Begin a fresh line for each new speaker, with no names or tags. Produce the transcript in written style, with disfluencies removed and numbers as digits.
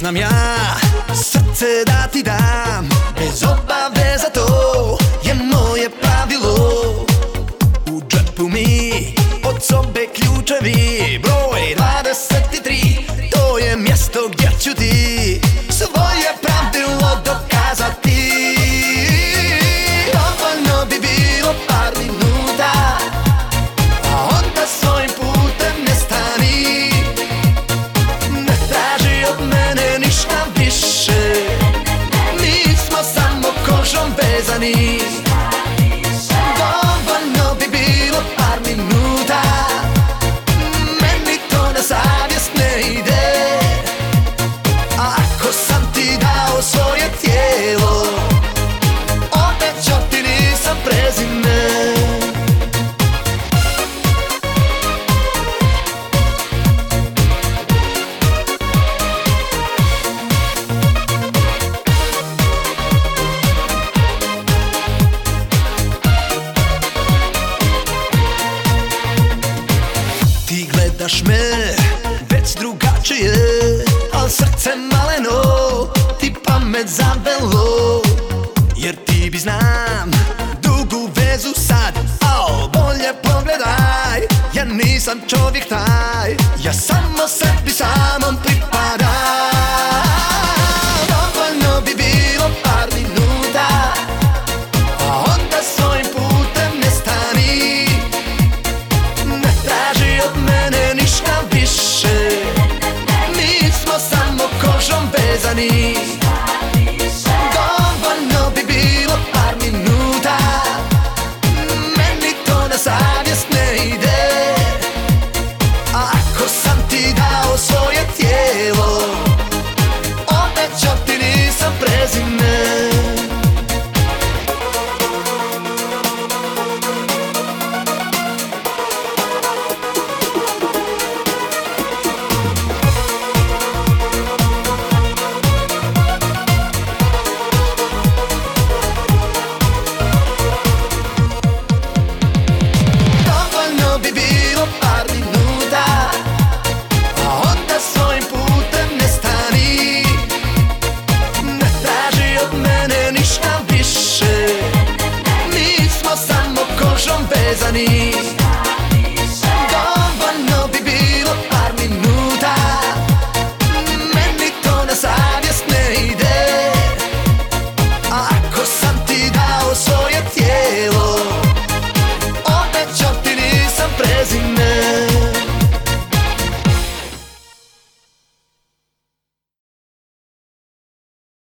Znam ja srce da ti dam, bez obaveza, to je moje pravilo. U džepu mi od sobe ključevi, broj 23, to je mjesto gdje ću ti svoje pravilo dokazati. Dovoljno bi bilo par minuta, a onda svojim putem ne stani. Ne traži od mene ništa više, mi smo samo kožom vezani. Dovoljno bi bilo par minuta, meni to na savjest ne ide. A ako sam ti dao svoje tijelo, obećao ti nisam prezime. Ti gledaš me već drugačije, al srce maleno ti pamet zavelo. Jer ti bi, znam, dugu vezu sad, al bolje pogledaj, ja nisam čovjek taj, ja samo sebi samom pripadam. Dovoljno bi bilo par minuta, a onda svojim putem ne stani. Ne traži od mene ništa više, mi smo samo kožom vezani. Dovoljno bi bilo par minuta, meni to na savjest ne ide. A ako sam ti dao svoje tijelo, obećao ti nisam prezime. Ništa više, mi smo samo kožom vezani.